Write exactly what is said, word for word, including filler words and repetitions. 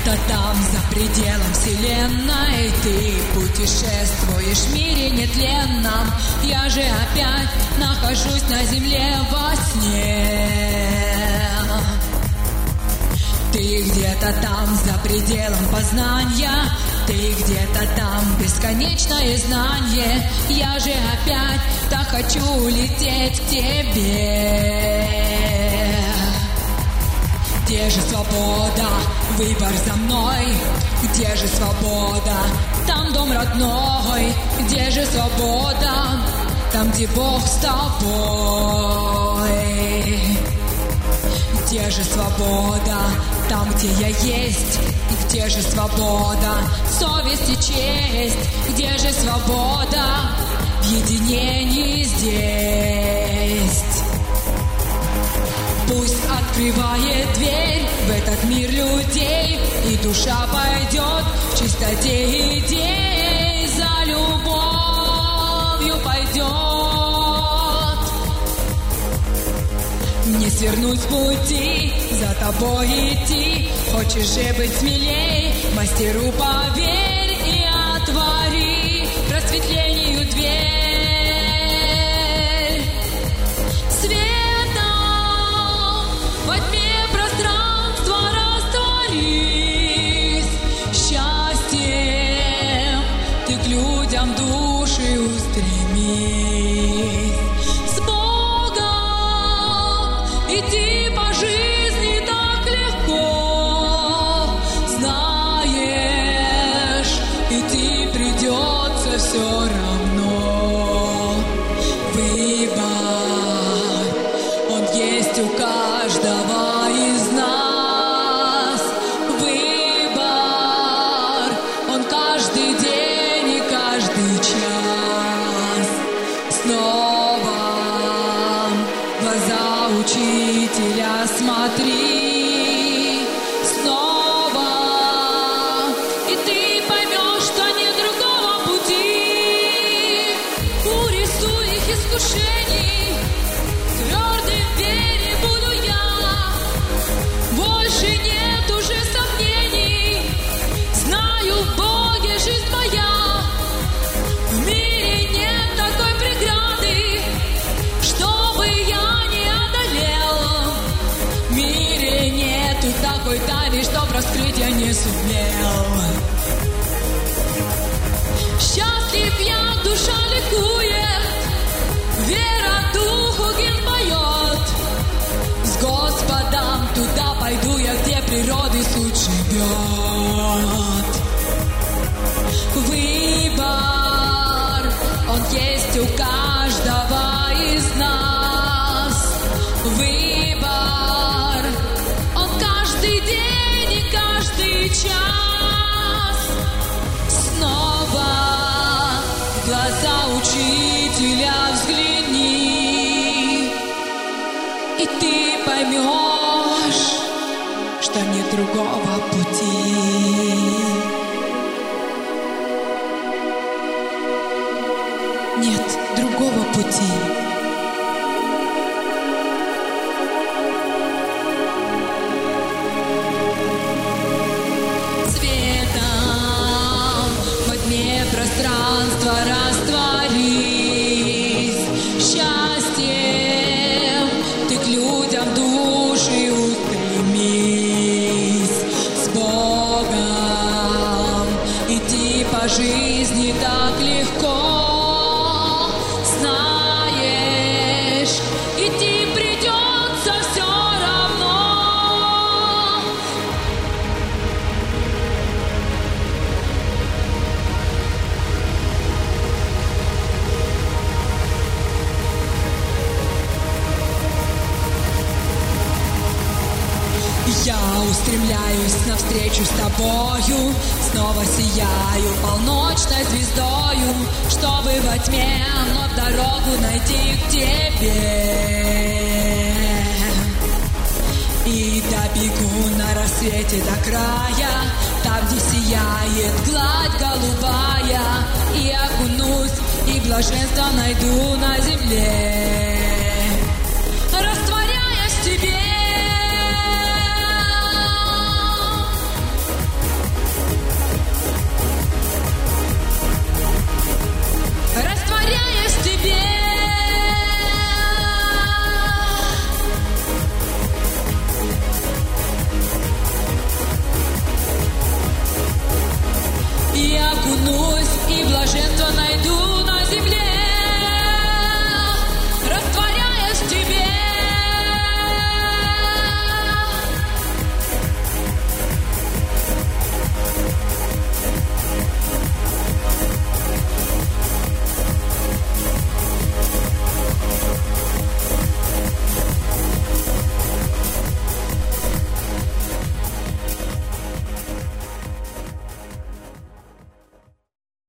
Где-то там, за пределом вселенной, ты путешествуешь в мире нетленном. Я же опять нахожусь на земле во сне. Ты где-то там, за пределом познания, ты где-то там, бесконечное знание. Я же опять так хочу лететь к тебе. Где же свобода, выбор за мной? Где же свобода, там дом родной? Где же свобода, там, где Бог с тобой? Где же свобода, там, где я есть? Где же свобода, совесть и честь? Где же свобода, в единении здесь? Пусть открывает дверь в этот мир людей, и душа пойдет в чистоте идей, за любовью пойдет. Не свернуть с пути, за тобой идти. Хочешь же быть смелей, мастеру поверь и отвори просветлению дверь. Души устремись с Богом, идти по жизни так легко. Знаешь, идти придется все равно. Выбор, он есть у каждого из нас. Выбор, он каждый день и каждый час. Снова в глаза учителя смотри. Снова, и ты поймешь, что нет другого пути. Бури суих искушений, твердым в вере буду я. Больше нет уже сомнений, знаю, в Боге жизнь моя. В мире нет такой преграды, чтобы я не одолел. В мире нету такой тайны, чтоб раскрыть я не сумел. Счастлив я, душа ликует, вера духу гимн поет. С Господом туда пойду я, где природы суть живет. Выбор, он есть у каждого из нас. Выбор, он каждый день и каждый час. Снова в глаза учителя взгляни, и ты поймешь, что нет другого пути. Нет другого пути. Светом во тьме пространства растворись. Счастьем ты к людям души устремись. С Богом идти по жизни так легко. Знаешь, идти придется все равно. Я устремляюсь навстречу с тобою, снова сияю полночной звездою, чтобы во тьме вновь дорогу найти к тебе. И добегу на рассвете до края, там, где сияет гладь голубая, и окунусь, и блаженство найду на земле, растворяясь в тебе. окунусь и блаженство